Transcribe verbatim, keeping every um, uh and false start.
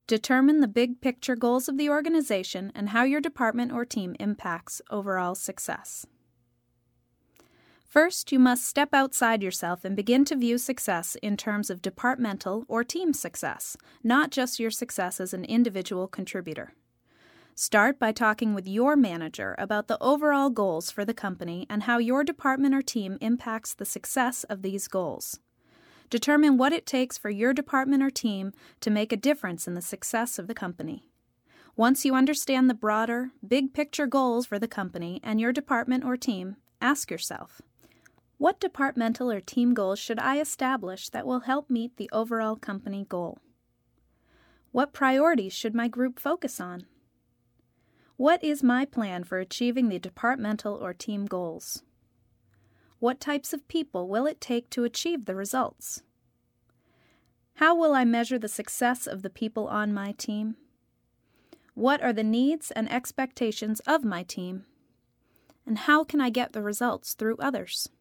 Determine the big picture goals of the organization and how your department or team impacts overall success. First, you must step outside yourself and begin to view success in terms of departmental or team success, not just your success as an individual contributor. Start by talking with your manager about the overall goals for the company and how your department or team impacts the success of these goals. Determine what it takes for your department or team to make a difference in the success of the company. Once you understand the broader, big-picture goals for the company and your department or team, ask yourself, what departmental or team goals should I establish that will help meet the overall company goal? What priorities should my group focus on? What is my plan for achieving the departmental or team goals? What types of people will it take to achieve the results? How will I measure the success of the people on my team? What are the needs and expectations of my team? And how can I get the results through others?